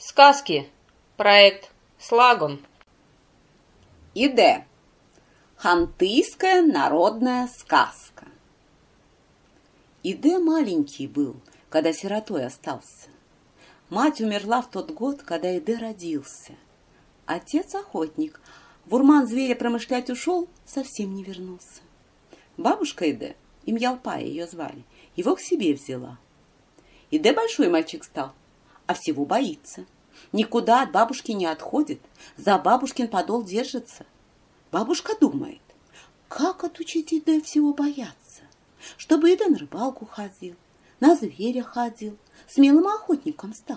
Сказки. Проект Слагун. Іде. Хантыйская народная сказка. Иде маленький был, когда сиротой остался. Мать умерла в тот год, когда Иде родился. Отец охотник. В урман зверя промышлять ушел, совсем не вернулся. Бабушка Иде, Имьялпая ее звали, его к себе взяла. Иде большой мальчик стал, а всего боится. Никуда от бабушки не отходит, за бабушкин подол держится. Бабушка думает, как отучить Иде всего бояться, чтобы Иде на рыбалку ходил, на зверя ходил, смелым охотником стал.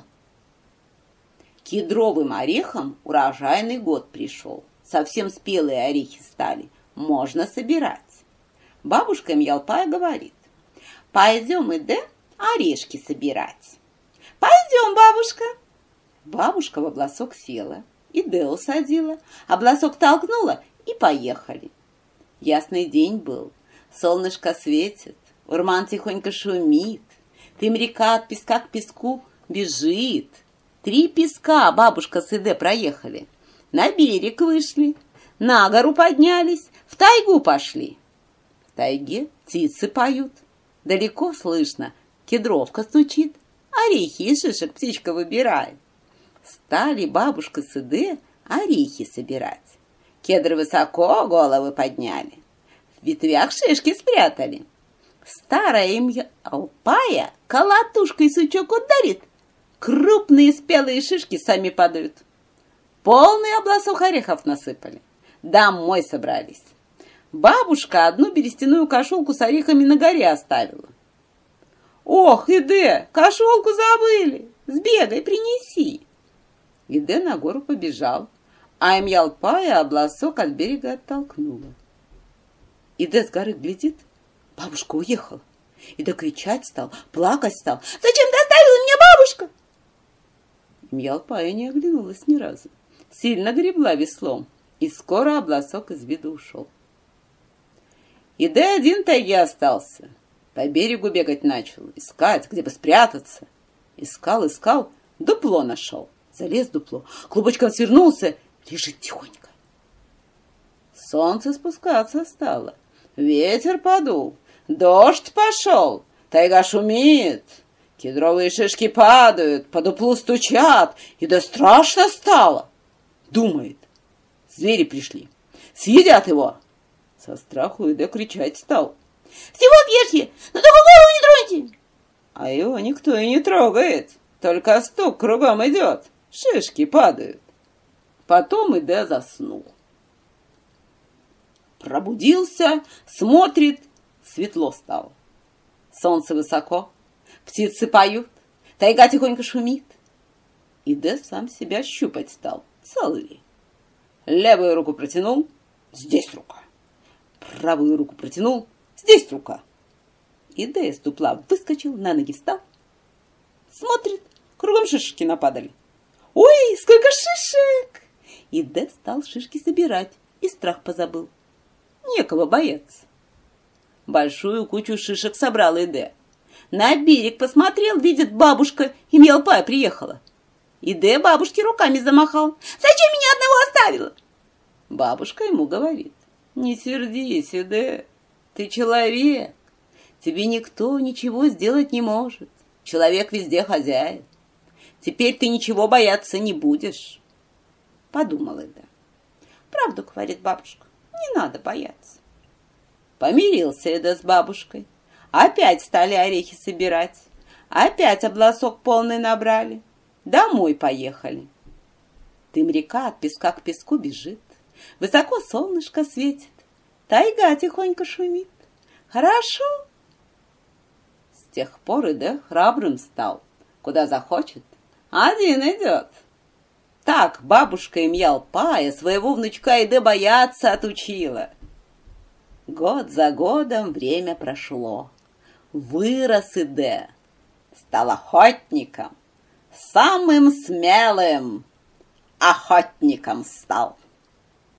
Кедровым орехом урожайный год пришел, совсем спелые орехи стали, можно собирать. Бабушка Имьялпая говорит, пойдем, Иде, орешки собирать. Пойдем, бабушка. Бабушка в обласок села, Иде усадила, обласок толкнула и поехали. Ясный день был, солнышко светит, урман тихонько шумит, дым река от песка к песку бежит. 3 песка бабушка с Иде проехали, на берег вышли, на гору поднялись, в тайгу пошли. В тайге птицы поют, далеко слышно, кедровка стучит, орехи из шишек птичка выбирает. Стали бабушка с Иде орехи собирать. Кедры высоко головы подняли, в ветвях шишки спрятали. Старая Имьялпая колотушкой сучок ударит, крупные спелые шишки сами падают. Полный обласок орехов насыпали, домой собрались. Бабушка одну берестяную кошелку с орехами на горе оставила. «Ох, Иде, кошелку забыли, сбегай, принеси!» Иде на гору побежал, а Имьялпая обласок от берега оттолкнула. Иде с горы глядит, бабушка уехала. Иде кричать стал, плакать стал. «Зачем ты оставила меня, бабушка?» Имьялпая не оглянулась ни разу, сильно гребла веслом, и скоро обласок из виду ушел. Иде один в тайге остался, по берегу бегать начал, искать, где бы спрятаться. Искал, дупло нашел. Залез в дупло, клубочком свернулся, лежит тихонько. Солнце спускаться стало, ветер подул, дождь пошел, тайга шумит, кедровые шишки падают, по дуплу стучат, и да страшно стало. Думает, звери пришли, съедят его. Со страху Иде кричать стал. «Всего съешьте, но только голову не троньте!» А его никто и не трогает, только стук кругом идет. Шишки падают. Потом Иде заснул. Пробудился, смотрит, светло стало. Солнце высоко, птицы поют, тайга тихонько шумит. Иде сам себя щупать стал, цел ли. Левую руку протянул, здесь рука. Правую руку протянул, здесь рука. Иде из дупла выскочил, на ноги встал. Смотрит, кругом шишки нападали. «Ой, сколько шишек!» Иде стал шишки собирать и страх позабыл. Некого бояться. Большую кучу шишек собрал Иде. На берег посмотрел, видит, бабушка Имьялпая приехала. Иде бабушке руками замахал. «Зачем меня одного оставила?» Бабушка ему говорит. «Не сердись, Иде, ты человек. Тебе никто ничего сделать не может. Человек везде хозяин. Теперь ты ничего бояться не будешь». Подумал Иде. Правду говорит бабушка, не надо бояться. Помирился Иде с бабушкой. Опять стали орехи собирать. Опять обласок полный набрали. Домой поехали. Дым река от песка к песку бежит. Высоко солнышко светит. Тайга тихонько шумит. Хорошо. С тех пор Иде храбрым стал. Куда захочет, один идет. Так бабушка Имьялпая своего внучка Иде бояться отучила. Год за годом время прошло. Вырос Иде, стал охотником, самым смелым охотником стал.